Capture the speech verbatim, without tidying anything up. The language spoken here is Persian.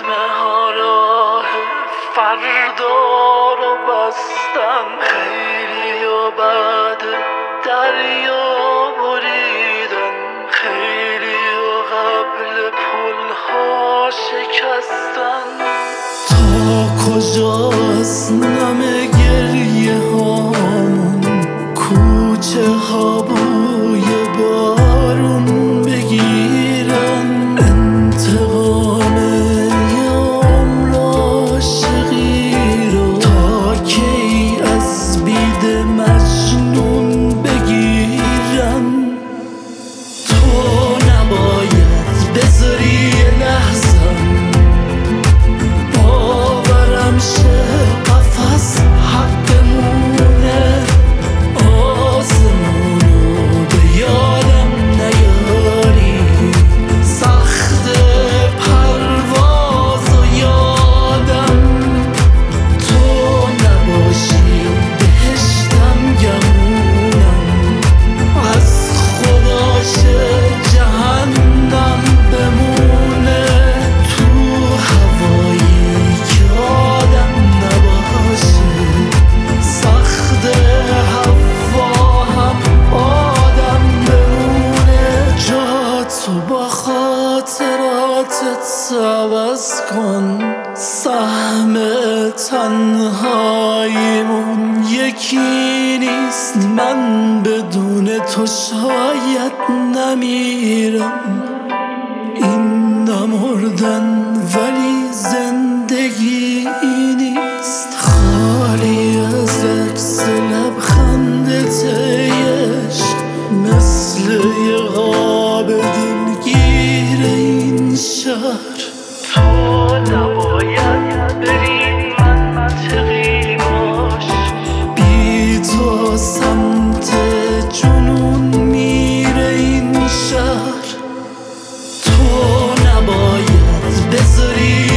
چشمه ها راه فردا رو بستن، خیلی و بعد دریا بریدن، خیلی و قبل پل ها شکستن. تا کجاست نم گریه هامون، کوچه ها بوی بارون بگیرن، انتقام یه عمر عاشقی رو تا کی از بید مجنون بگیرن. تو نباید بذاری یه لحظم باورم شه قفس حقمونه، آسمونو به یادم نیاری، سخت پرواز و یادم تو نباشی بهشتم گمونم، از خداشه جهنم بمونه، تو هوایی که آدم نباشه، سخت هوا هم آدم بمونه. جا تو با خاطراتت عوض کن، سهم تنهاییمون یکی نیست، من بدون تو شاید نمیرم. این نمردن ولی زندگی نیست، خالی از عکس لبخندت عشق، مثل یه قاب دلگیر این شهر. تو نباید بری منطقی باش، بی تو سمت جنون میره این شهر. تو نباید بذاری